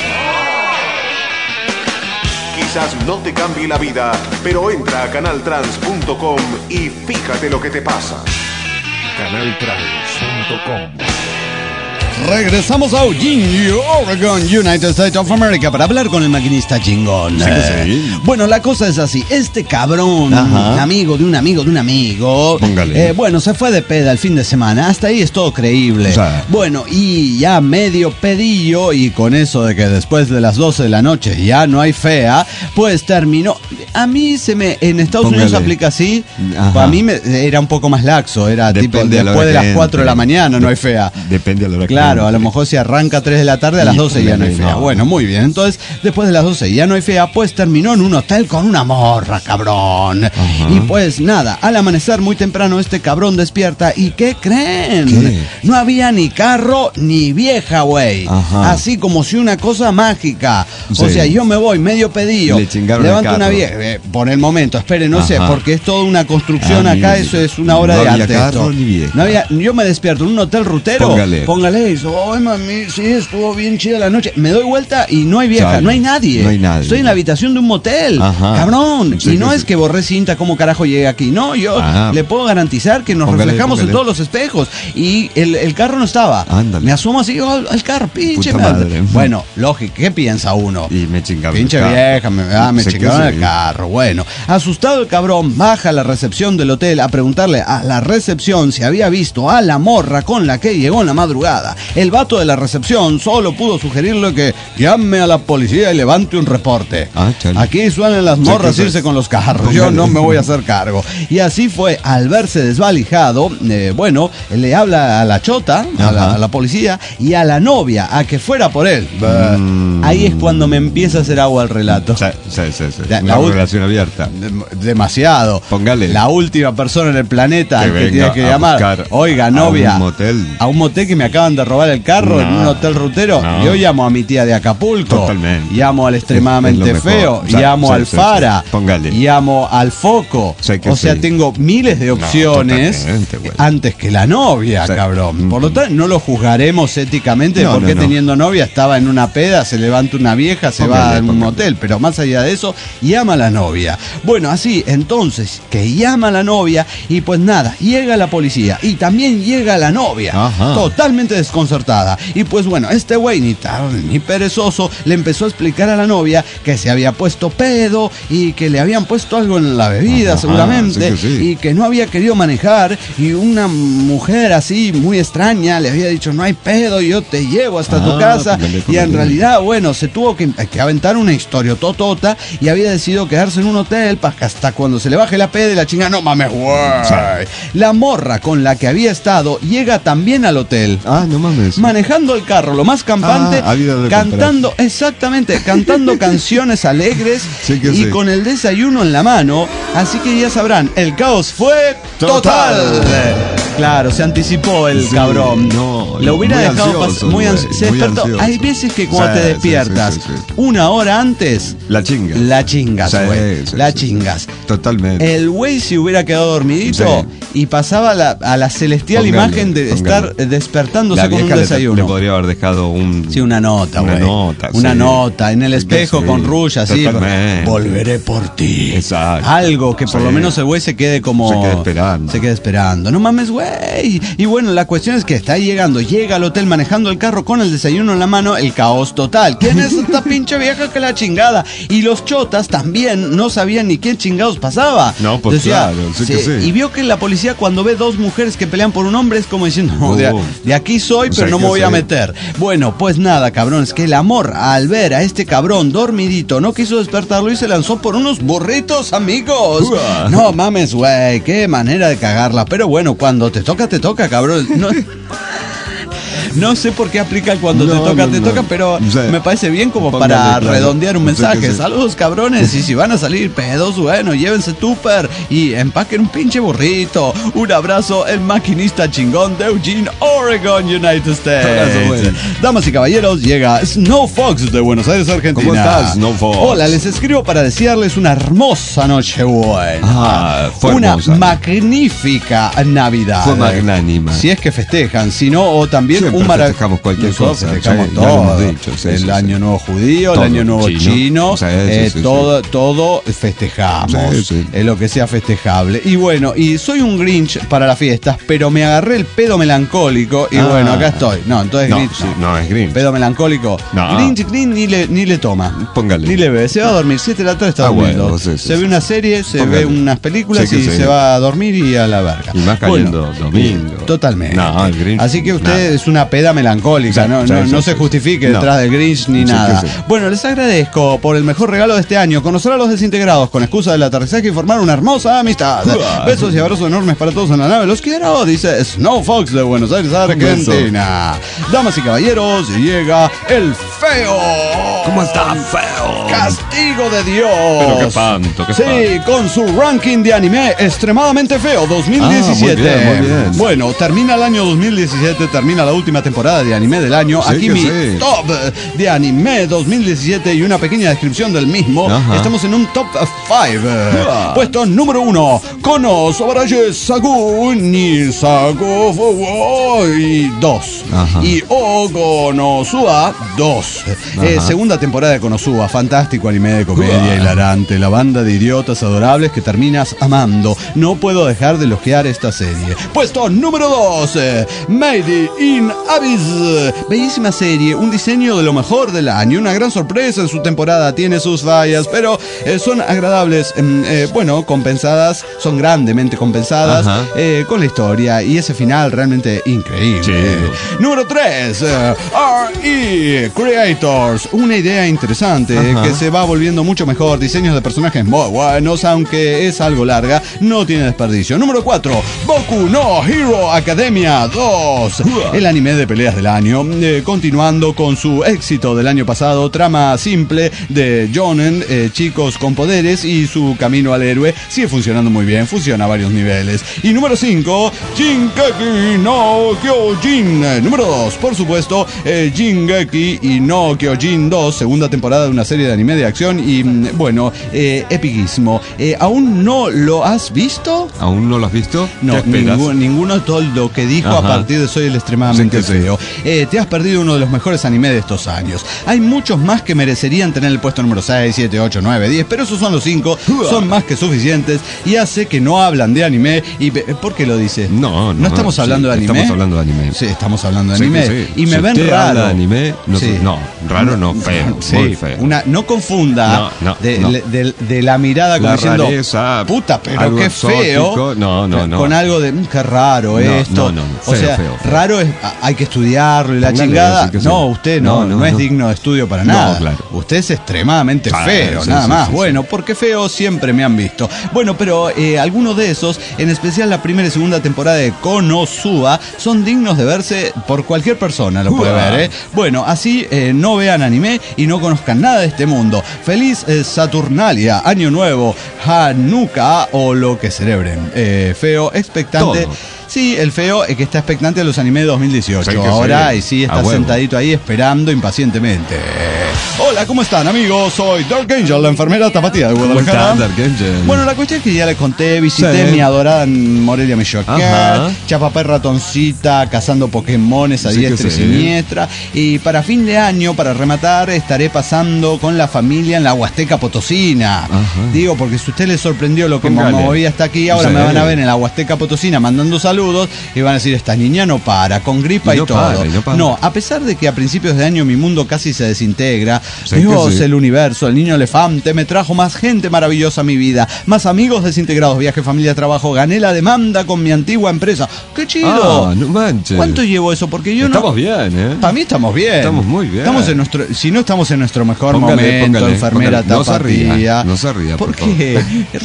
Quizás no te cambie la vida, pero entra a canaltrans.com y fíjate lo que te pasa. Canaltrans.com. Regresamos a Eugene, Oregon, United States of America, para hablar con el Maquinista Chingón. Bueno, la cosa es así. Este cabrón, amigo de un amigo de un amigo, bueno, se fue de peda el fin de semana. Hasta ahí es todo creíble. Bueno, y ya medio pedillo, y con eso de que después de las 12 de la noche ya no hay fea, pues terminó. A mí en Estados Unidos aplica así. Para mí era un poco más laxo. Era tipo después de las 4 de la mañana no hay fea. Depende de la hora. Claro, a lo mejor si arranca a 3 de la tarde, a las 12 ya no hay fea. Bueno, muy bien. Entonces, después de las 12 ya no hay fea, pues terminó en un hotel con una morra, cabrón. Y pues nada, al amanecer muy temprano este cabrón despierta. ¿Y qué creen? ¿Qué? No había ni carro ni vieja, güey. Así como si una cosa mágica. O sea, yo me voy medio pedillo, levanto una vieja. Por el momento, espere, no sé, porque es toda una construcción acá. Eso es una obra de arte. Carro, esto. No había. Yo me despierto en un hotel rutero. Póngale dice, oh, mami, sí, estuvo bien chida la noche. Me doy vuelta y no hay vieja, Chale. no hay nadie. No hay nadie. Estoy en la habitación de un motel. Ajá. Cabrón. Sí, y no sí, es sí. que borré cinta, ¿cómo carajo llegué aquí? No, yo le puedo garantizar que nos reflejamos en todos los espejos. Y el carro no estaba. Ándale. Me asomo así al carro, pinche Puta madre. madre. Bueno, lógico, ¿qué piensa uno? Y me chingaron. Pinche vieja, me chingaron el carro. Bueno, asustado el cabrón baja a la recepción del hotel a preguntarle a la recepción si había visto a la morra con la que llegó en la madrugada. El vato de la recepción solo pudo sugerirle que llame a la policía y levante un reporte. Aquí suelen las morras irse con los carros, yo no me voy a hacer cargo. Y así fue, al verse desvalijado, bueno, le habla a la chota, a la policía y a la novia a que fuera por él. Ahí es cuando me empieza a hacer agua el relato. Sí. La relación abierta. Demasiado. Póngale. La última persona en el planeta Que al que tiene que venga a llamar. buscar Oiga, novia. a un motel Que me acaban de robar el carro en un hotel rutero. No. Yo llamo a mi tía de Acapulco. Totalmente. Llamo al extremadamente Es lo mejor. feo. O sea, llamo al Fara. Póngale. Llamo al Foco. O sea, tengo miles de opciones antes que la novia, cabrón. Por lo tanto, no lo juzgaremos éticamente porque teniendo novia estaba en una peda, se levanta una vieja, se va a un motel. Pero más allá de eso, llama a la novia. Bueno, así, entonces, que llama a la novia y pues nada, llega la policía y también llega la novia. Totalmente desconcertada. Y pues bueno, este güey ni tarde ni perezoso le empezó a explicar a la novia que se había puesto pedo y que le habían puesto algo en la bebida seguramente y que no había querido manejar y una mujer así muy extraña le había dicho no hay pedo, yo te llevo hasta tu casa y en realidad bueno, se tuvo que aventar una historia totota y había decidido quedarse en un hotel para que hasta cuando se le baje la peda y la chinga, no mames, güey. La morra con la que había estado llega también al hotel. No mames. Manejando el carro, lo más campante, cantando, exactamente, cantando canciones alegres y con el desayuno en la mano. Así que ya sabrán, el caos fue total. Claro, se anticipó el cabrón. Lo hubiera dejado pasar muy ansioso. Se despertó. Hay veces que cuando te despiertas una hora antes, la chingas, güey. La chingas. Totalmente. El güey se hubiera quedado dormidito y pasaba a la celestial imagen de estar despertándose con un desayuno. Le podría haber dejado una nota, güey. Una nota en el espejo con rulla, así. Volveré por ti. Exacto. Algo que por lo menos el güey se quede como. Se quede esperando. No mames, güey. Y bueno, la cuestión es que está llegando. Llega al hotel manejando el carro con el desayuno en la mano. El caos total. ¿Quién es esta pinche vieja que la chingada? Y los chotas también no sabían ni quién chingados pasaba. No, pues claro. Y vio que la policía cuando ve dos mujeres que pelean por un hombre es como diciendo, no, de aquí soy, pero no me voy a meter. Bueno, pues nada, cabrón, es que el amor al ver a este cabrón dormidito no quiso despertarlo y se lanzó por unos burritos, amigos. No mames, güey, qué manera de cagarla. Pero bueno, cuando te toca, cabrón. No sé por qué aplica cuando te toca, pero me parece bien como para redondear un mensaje. Saludos, cabrones, y si van a salir pedos, bueno, llévense tupper y empaquen un pinche burrito. Un abrazo, el maquinista chingón de Eugene, Oregon, United States. Damas y caballeros, llega Snow Fox de Buenos Aires, Argentina. ¿Cómo estás, Snow Fox? Hola, les escribo para desearles una hermosa noche buena. Una magnífica Navidad. Fue magnánima. Si es que festejan, si no, o también un festejamos cualquier cosa. Festejamos todo. El año nuevo judío, el año nuevo chino, todo festejamos. Es lo que sea festejable. Y bueno, y soy un Grinch para las fiestas, pero me agarré el pedo melancólico y bueno, acá estoy. No, entonces Grinch. No es Grinch. Pedo melancólico. Grinch ni le toma. Póngale. Ni le ve. Se va a dormir. 7 de la tarde está durmiendo. Se ve una serie, se ve unas películas y se va a dormir y a la verga. Y más cayendo domingo. Totalmente. No, el Grinch. Así que usted es una peda melancólica, no se justifique detrás del Grinch ni nada. Bueno, les agradezco por el mejor regalo de este año, conocer a los desintegrados con excusa del aterrizaje y formar una hermosa amistad. Besos y abrazos enormes para todos en la nave, los quiero, dice Snow Fox de Buenos Aires, Argentina. Damas y caballeros, llega el Feo. ¿Cómo está, Feo? Castigo de Dios. Pero qué espanto, qué espanto. Con su ranking de anime extremadamente feo 2017. Muy bien. Bueno, termina el año 2017, termina la última temporada de anime del año. Sí, aquí mi top de anime 2017 y una pequeña descripción del mismo. Ajá. Estamos en un top 5. Puesto número 1, Kono Sobaraye Sagu ni Sago y 2. Y Ogonosuba 2. Segunda temporada de Konosuba, fantástico anime de comedia hilarante, la banda de idiotas adorables que terminas amando. No puedo dejar de elogiar esta serie. Puesto número 2, Made in Abyss. Bellísima serie, un diseño de lo mejor del año, una gran sorpresa en su temporada, tiene sus fallas, pero son agradables, bueno, compensadas, son grandemente compensadas con la historia y ese final realmente increíble. Sí. Número 3, R.E. Creators, una idea interesante que se va volviendo mucho mejor, diseños de personajes muy buenos, aunque es algo larga, no tiene desperdicio. Número 4, Boku no Hero Academia 2, el anime de peleas del año, continuando con su éxito del año pasado, trama simple de Jonen, chicos con poderes y su camino al héroe, sigue funcionando muy bien, funciona a varios niveles. Y número 5, Shingeki no Kyojin. Número 2, por supuesto, Shingeki no Kyojin 2, segunda temporada de una serie de anime de acción y, bueno, epiquísimo. ¿Aún no lo has visto? ¿Aún no lo has visto? No, ninguno de todo lo que dijo a partir de Soy el extremadamente feo. Te has perdido uno de los mejores animes de estos años. Hay muchos más que merecerían tener el puesto número 6, 7, 8, 9, 10, pero esos son los 5, son más que suficientes y hace que no hablan de anime. Y ¿por qué lo dices? No estamos hablando de anime. Estamos hablando de anime. Sí, estamos hablando de anime. Sí. Y me ven raro. De anime, raro no, feo. Sí, muy feo. No confunda de la mirada como la diciendo rareza, puta, pero qué feo. No. Con algo de qué raro esto. O sea, feo. raro es, hay que estudiarlo y la chingada. No, usted no es digno de estudio para nada. Claro. Usted es extremadamente feo, nada más. Bueno, porque feo siempre me han visto. Bueno, pero algunos de esos, en especial la primera y segunda temporada de Konosuba, son dignos de verse por cualquier persona, lo puede ver, Bueno, así no vean anime y no conozcan nada de este mundo. Feliz Saturnalia, Año Nuevo, Hanukkah o lo que celebren. Feo, expectante. Todo. Sí, el feo es que está expectante de los animes de 2018. Sí, ahora, y sí, está sentadito ahí esperando impacientemente. Hola, ¿cómo están, amigos? Soy Dark Angel, la enfermera tapatía de Guadalajara. ¿Cómo estás, Dark Angel? Bueno, la cuestión es que ya les conté, visité mi adorada Morelia Michoacán, Chapapé Ratoncita, cazando Pokémones a diestra y siniestra. Y para fin de año, para rematar, estaré pasando con la familia en la Huasteca Potosina. Digo, porque si a usted le sorprendió lo que me moví hasta aquí, ahora me van a ver en la Huasteca Potosina mandando saludos y van a decir, esta niña no para, con gripa y todo. No, a pesar de que a principios de año mi mundo casi se desintegra, Dios, el universo, el niño elefante, me trajo más gente maravillosa a mi vida, más amigos desintegrados, viaje, familia, trabajo, gané la demanda con mi antigua empresa. ¡Qué chido! No manches. ¿Cuánto llevo eso? Porque yo estamos bien, Para mí estamos bien. Estamos muy bien. Estamos en nuestro, si no estamos en nuestro mejor momento, enfermera tapatía. No se ría. ¿Por qué?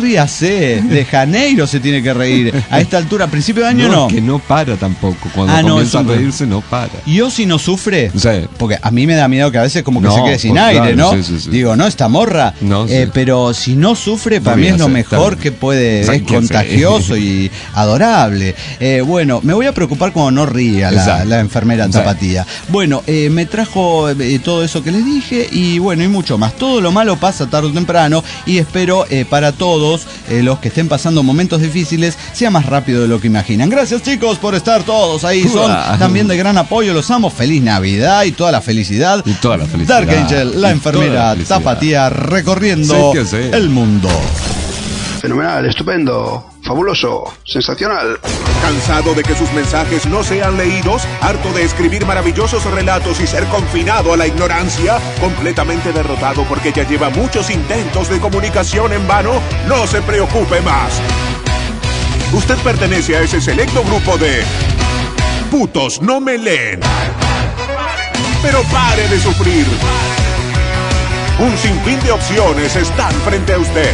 Ríase. De Janeiro se tiene que reír. A esta altura, a principio de año no. Que no para tampoco. Cuando comienza a reírse, no para. ¿Y Ozzy no sufre? Sí. Porque a mí me da miedo que a veces como que se quede sin aire, ¿no? Sí. Digo, no, esta morra. Pero si no sufre, para mí es lo mejor que puede. Es contagioso y adorable. Bueno, me voy a preocupar cuando no ría la enfermera tapatía. Bueno, me trajo todo eso que les dije y bueno, y mucho más. Todo lo malo pasa tarde o temprano y espero para todos los que estén pasando momentos difíciles sea más rápido de lo que imaginan. Gracias, chicos, por estar todos ahí. Son también de gran apoyo. Los amo. Feliz Navidad y toda la felicidad. Dark Angel, la enfermera tapatía, recorriendo el mundo. Fenomenal, estupendo, fabuloso, sensacional. ¿Cansado de que sus mensajes no sean leídos? ¿Harto de escribir maravillosos relatos y ser confinado a la ignorancia? ¿Completamente derrotado porque ya lleva muchos intentos de comunicación en vano? No se preocupe más. Usted pertenece a ese selecto grupo de putos no me leen. Pero pare de sufrir. Un sinfín de opciones están frente a usted.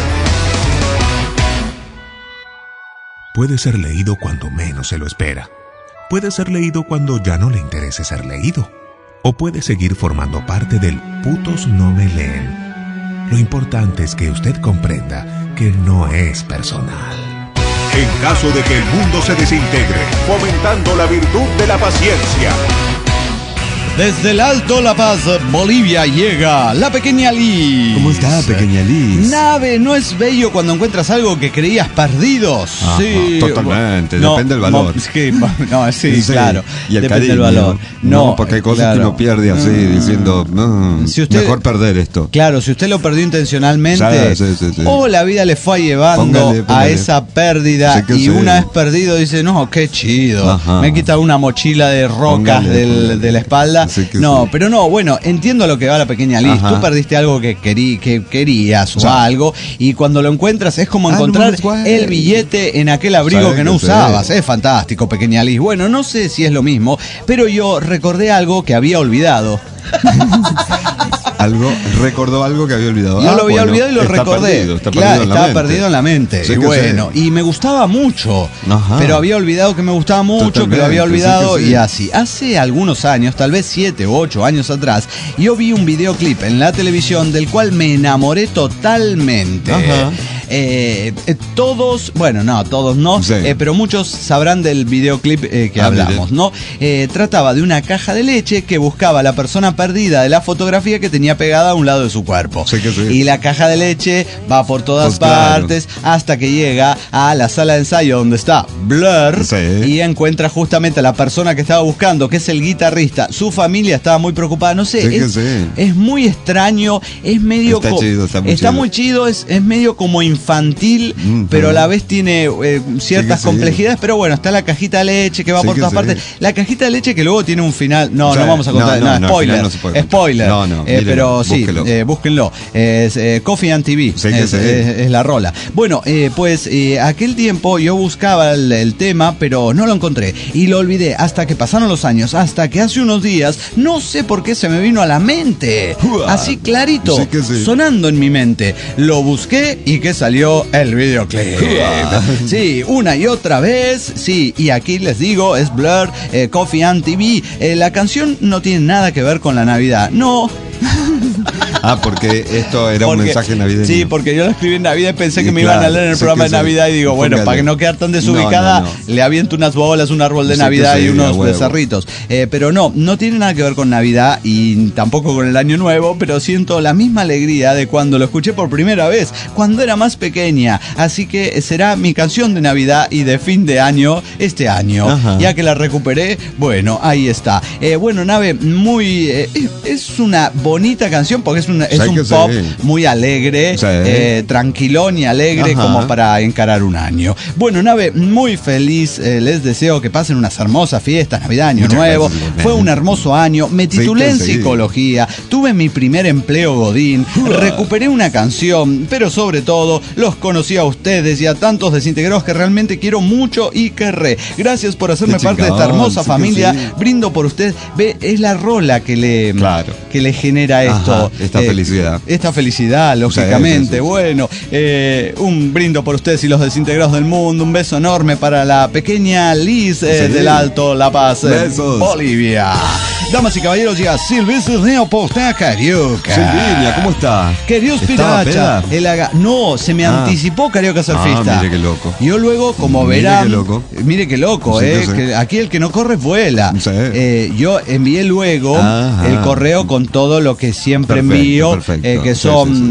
Puede ser leído cuando menos se lo espera. Puede ser leído cuando ya no le interese ser leído. o puede seguir formando parte del Putos No Me Leen. Lo importante es que usted comprenda que no es personal. En caso de que el mundo se desintegre, fomentando la virtud de la paciencia. Desde el Alto La Paz, Bolivia, llega la pequeña Liz. ¿Cómo está, pequeña Liz? Nave, ¿no es bello cuando encuentras algo que creías perdidos? Ajá, sí. Totalmente, depende del valor. Sí, claro. Y el depende cariño. del valor. No, porque hay cosas que uno pierde así, diciendo, si usted, mejor perder esto. Claro, si usted lo perdió intencionalmente, sí. o la vida le fue llevando Póngale. a esa pérdida, y una vez perdido dice, no, qué chido. Ajá. Me he quitado una mochila de rocas de la espalda. No, pero no, bueno, entiendo lo que va la pequeña Liz. Tú perdiste algo que querías o algo, y cuando lo encuentras es como encontrar el billete en aquel abrigo que no usabas. Es fantástico, pequeña Liz. Bueno, no sé si es lo mismo, pero yo recordé algo que había olvidado. Recordó algo que había olvidado. Yo lo había olvidado y lo recordé. Estaba perdido en la mente. Sí, y bueno, y me gustaba mucho. Pero había olvidado que me gustaba mucho, Totalmente, que lo había olvidado, sí. y así. Hace algunos años, tal vez 7 u 8 años atrás, yo vi un videoclip en la televisión del cual me enamoré totalmente. Todos, bueno, no, todos no, pero muchos sabrán del videoclip que hablamos, ¿no? Trataba de una caja de leche que buscaba a la persona perdida de la fotografía que tenía pegada a un lado de su cuerpo. Y la caja de leche va por todas partes hasta que llega a la sala de ensayo donde está Blur y encuentra justamente a la persona que estaba buscando, que es el guitarrista. Su familia estaba muy preocupada, no sé, es muy extraño, es medio... Está muy chido, es medio como infantil, pero a la vez tiene ciertas complejidades, pero bueno, está la cajita de leche que va por todas partes. La cajita de leche que luego tiene un final, no vamos a contar, spoiler, no se puede spoiler, pero sí, búsquenlo, es Coffee and TV, es la rola. Bueno, pues aquel tiempo yo buscaba el tema, pero no lo encontré y lo olvidé hasta que pasaron los años, hasta que hace unos días, no sé por qué se me vino a la mente, así clarito, sonando en mi mente, lo busqué y que salió el videoclip. Sí, una y otra vez, sí, y aquí les digo, es Blur, Coffee and TV. La canción no tiene nada que ver con la Navidad, no. Porque esto era un mensaje navideño. Sí, porque yo lo escribí en Navidad y pensé que me iban a leer en el programa de Navidad y digo, bueno, para que no quedar tan desubicada, le aviento unas bolas, un árbol de Navidad y unos becerritos. Pero no tiene nada que ver con Navidad y tampoco con el Año Nuevo, pero siento la misma alegría de cuando lo escuché por primera vez, cuando era más pequeña. Así que será mi canción de Navidad y de fin de año este año. Ya que la recuperé, bueno, ahí está. Bueno, Nave, muy... es una bonita canción porque es un pop muy alegre, tranquilón y alegre como para encarar un año. Bueno, Nave, muy feliz, les deseo que pasen unas hermosas fiestas, Navidad, Año Nuevo. Fue un hermoso año, me titulé en psicología, tuve mi primer empleo godín, recuperé una canción, pero sobre todo los conocí a ustedes y a tantos desintegrados que realmente quiero mucho y querré. Gracias por hacerme parte de esta hermosa familia, brindo por ustedes. Ve, es la rola que le genera esto. Esta felicidad, lógicamente. Bueno, un brindo por ustedes y los desintegrados del mundo. Un beso enorme para la pequeña Liz del Alto La Paz, Bolivia. Damas y caballeros, llega Silvestre Neoposta Carioca. Silvina, ¿cómo está? Queridos piracha, no, se me anticipó Carioca Surfista. Mire qué loco. Yo luego, como verán, mire qué loco, que aquí el que no corre vuela. Yo envié luego el correo con todo lo que siempre envío, que son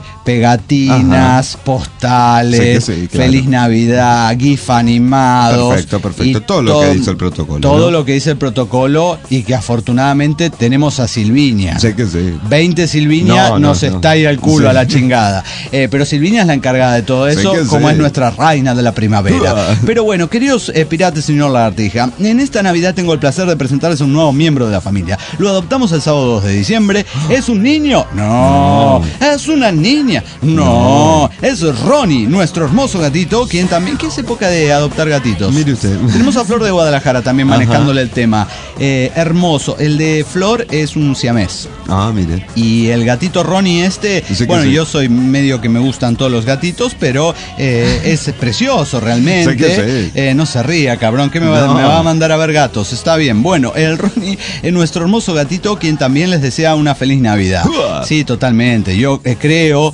pegatinas, postales, Feliz Navidad, GIF animados. Perfecto. Todo lo que dice el protocolo. Todo lo que dice el protocolo y que afortunadamente tenemos a Silvinia. 20 Silvinia nos está ahí al culo a la chingada. Pero Silvinia es la encargada de todo eso, como es nuestra reina de la primavera. Pero bueno, queridos pirates, señor Lagartija, en esta Navidad tengo el placer de presentarles un nuevo miembro de la familia. Lo adoptamos el sábado 2 de diciembre. Es ¿Es un niño? No. ¿Es una niña? No. Es Ronnie, nuestro hermoso gatito, quien también... ¿Qué es época de adoptar gatitos? Mire usted. Tenemos a Flor de Guadalajara también manejándole el tema. Hermoso. El de Flor es un siamés. Ah, mire. Y el gatito Ronnie bueno, yo soy medio que me gustan todos los gatitos, pero es precioso realmente. No se ría, cabrón, que me va a mandar a ver gatos. Está bien. Bueno, el Ronnie es nuestro hermoso gatito, quien también les desea una feliz Navidad. Sí, totalmente. Yo creo,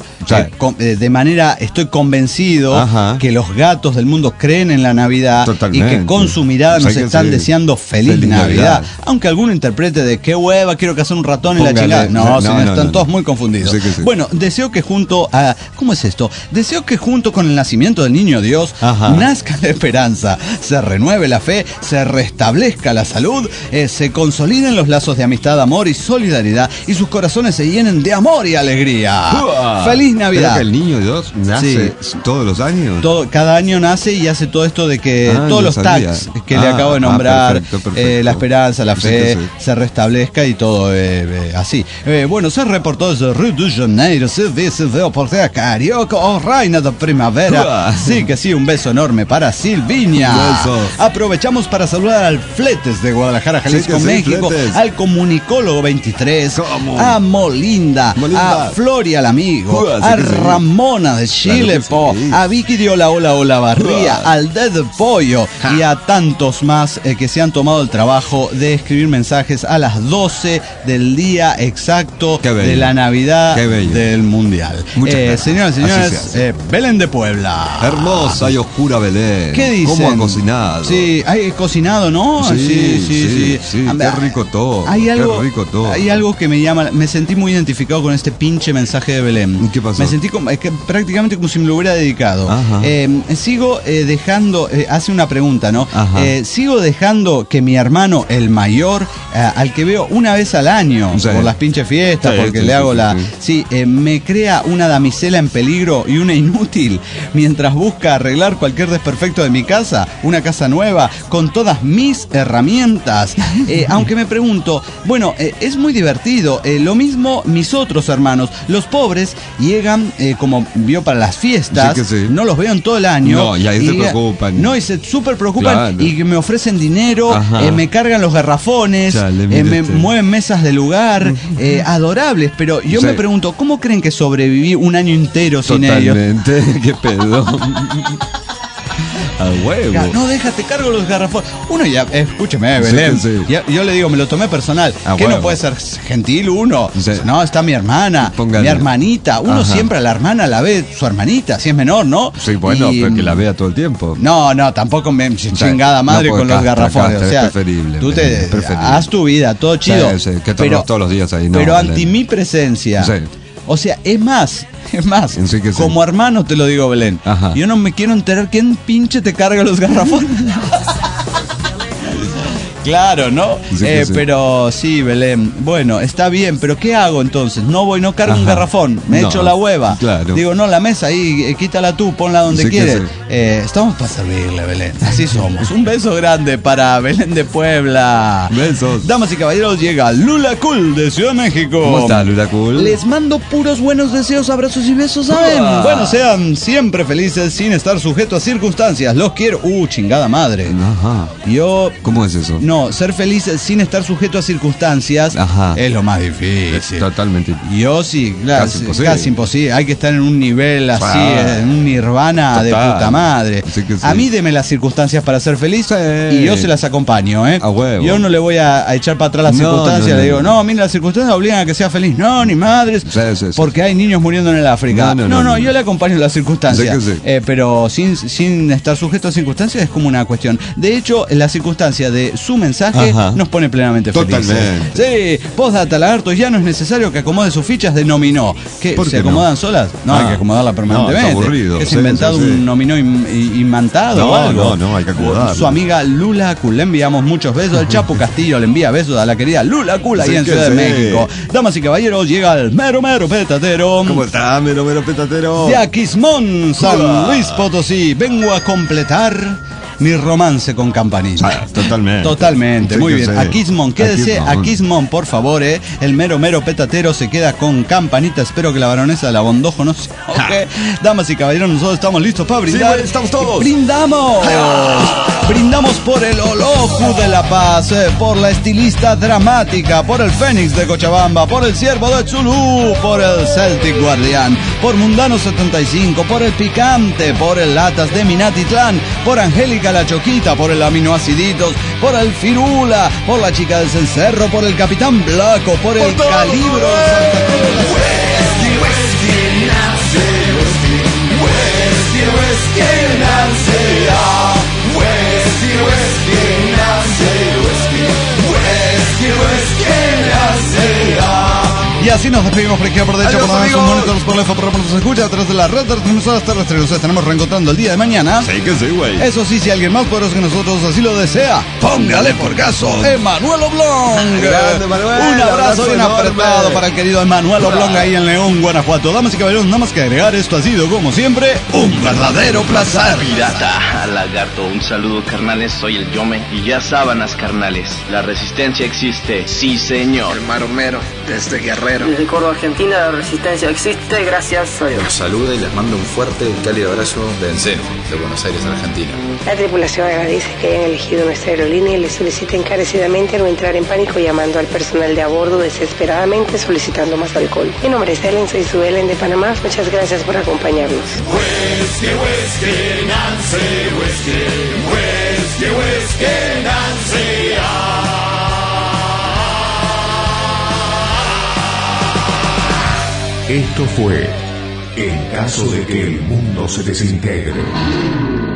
estoy convencido que los gatos del mundo creen en la Navidad. Totalmente. Y que con su mirada nos están deseando feliz Navidad. Aunque alguno interprete de qué hueva, quiero cazar un ratón y la chingada. No, están todos muy confundidos. Bueno, deseo que junto a... ¿Cómo es esto? Deseo que junto con el nacimiento del niño Dios nazca la esperanza, se renueve la fe, se restablezca la salud, se consoliden los lazos de amistad, amor y solidaridad y sus corazones se llenen de amor y alegría. ¡Feliz Navidad! ¿Creo que el niño Dios nace todos los años? Cada año nace y hace todo esto de que todos los tags que le acabo de nombrar, perfecto. La esperanza, la fe, se restablezca y todo así. Bueno, se reportó desde Rio de Janeiro, se ve por ser carioca o reina de primavera. Sí que sí, un beso enorme para Silvinia. Aprovechamos para saludar al Fletes de Guadalajara, Jalisco, México, al Comunicólogo 23, a Molinda, a Floria al amigo, a Ramona de Chile, a Vicky de Hola Barría, al Dead Pollo y a tantos más que se han tomado el trabajo de escribir mensajes a las 12 del día exacto de la Navidad del Mundial. Señoras y señores, Belén de Puebla. Hermosa y oscura Belén. ¿Qué dicen? ¿Cómo ha cocinado? Sí, hay cocinado, ¿no? Sí. Qué rico todo. Hay algo que me sentí muy identificado con este pinche mensaje de Belén. ¿Qué pasó? Me sentí prácticamente como si me lo hubiera dedicado. Sigo dejando, hace una pregunta, ¿no? Sigo dejando que mi hermano, el mayor, al que veo una vez al año, por las pinches fiestas, porque le hago me crea una damisela en peligro y una inútil, mientras busca arreglar cualquier desperfecto de mi casa, una casa nueva, con todas mis herramientas. Aunque me pregunto, bueno, es muy divertido. Lo mismo mis otros hermanos, los pobres, llegan como vio para las fiestas, no los veo en todo el año. No, y ahí se preocupan. No, y se súper preocupan, y me ofrecen dinero, me cargan los garrafones, me mueven mesas de lugar, adorables, pero yo me pregunto, ¿cómo creen que sobreviví un año entero sin ellos? Totalmente, qué pedo. A huevo. No, déjate, cargo los garrafones. Uno ya, escúcheme, Belén. Yo le digo, me lo tomé personal. ¿Qué no puede ser gentil uno? No, está mi hermana, mi hermanita. Uno siempre a la hermana la ve su hermanita, si es menor, ¿no? Sí, bueno, pero que la vea todo el tiempo. No, tampoco me chingada madre con los garrafones. O sea, es preferible. Tú haz tu vida, todo chido. Que pero todos los días ahí, ¿no? Pero ante mi presencia. O sea, es más, como hermano te lo digo, Belén. Yo no me quiero enterar quién pinche te carga los garrafones. Claro, ¿no? Pero sí, Belén. Bueno, está bien, pero ¿qué hago entonces? No cargo un garrafón, me echo la hueva. Claro. Digo, no, la mesa ahí, quítala tú, ponla donde quieres. Estamos para servirle, Belén. Así somos. Un beso grande para Belén de Puebla. Besos. Damas y caballeros, llega Lula Cool de Ciudad de México. ¿Cómo está, Lula Cool? Les mando puros buenos deseos, abrazos y besos, ¿saben? Bueno, sean siempre felices sin estar sujetos a circunstancias. Los quiero. Chingada madre. Yo... ¿Cómo es eso? No, ser feliz sin estar sujeto a circunstancincias es lo más difícil. Es totalmente. Yo sí, claro, casi imposible. Hay que estar en un nivel así, en un nirvana de puta madre. A mí deme las circunstancias para ser feliz y yo se las acompaño, A huevo. Yo no le voy a echar para atrás las circunstancias. Le digo, mira, las circunstancias obligan a que sea feliz. No, ni madres. Porque hay niños muriendo en el África. No, yo le acompaño las circunstancias. Pero sin estar sujeto a circunstancias es como una cuestión. De hecho, la circunstancia de su mensaje nos pone plenamente felices. Totalmente. Sí, postdata, lagartos, ya no es necesario que acomode sus fichas de nominó. ¿Qué? ¿Se acomodan solas? No, hay que acomodarla permanentemente. No, aburrido. ¿Es inventado un nominó imantado o algo? No, hay que acomodarlo. Su amiga Lula Cool, le enviamos muchos besos. El Chapo Castillo le envía besos a la querida Lula Cool ahí en Ciudad de México. Damas y caballeros, llega el mero petatero. ¿Cómo está, mero petatero? De Aquismón, San Luis Potosí. Vengo a completar mi romance con Campanita. Totalmente, sí, muy bien. Aquismon, quédese, Aquismon, por favor, el mero petatero se queda con Campanita. Espero que la baronesa de la Bondojo no se enoje. Damas y caballeros, nosotros estamos listos para brindar. Sí, estamos todos. ¡Brindamos! Brindamos por el Oloju de La Paz, por la estilista dramática, por el Fénix de Cochabamba, por el Ciervo de Chulú, por el Celtic Guardián, por Mundano 75, por el Picante, por el Latas de Minatitlán, por Angélica la Choquita, por el Aminoaciditos, por el Firula, por la Chica del Cencerro, por el Capitán Blanco, por el Calibro Y así nos despedimos por aquí, por derecha, por la monitores, por la F, por nos escucha a través de la red de transmisoras terrestres. Nos estaremos reencontrando el día de mañana. Sí que sí, güey. Eso sí, si alguien más poderoso que nosotros así lo desea, póngale por caso Emanuel Oblong. Grande, Manuel. Un abrazo bien apretado para el querido Emanuel Oblong ahí en León, Guanajuato. Damas y caballeros, nada más que agregar, esto ha sido, como siempre, un verdadero placer. Pirata, lagarto, un saludo, carnales, soy el Yome. Y ya sábanas, carnales, la resistencia existe, sí señor. El maromero, desde Guerrero. Desde Córdoba, Argentina, la resistencia existe, gracias a Dios. Los saluda y les mando un fuerte y cálido abrazo de Enceno, de Buenos Aires, Argentina. La tripulación agradece que hayan elegido nuestra aerolínea y les solicita encarecidamente no entrar en pánico llamando al personal de a bordo desesperadamente solicitando más alcohol. Mi nombre es Ellen, soy su Ellen de Panamá. Muchas gracias por acompañarnos. Whiskey, whiskey, Nancy, whiskey, whiskey, whiskey, Nancy. Esto fue En caso de que el mundo se desintegre.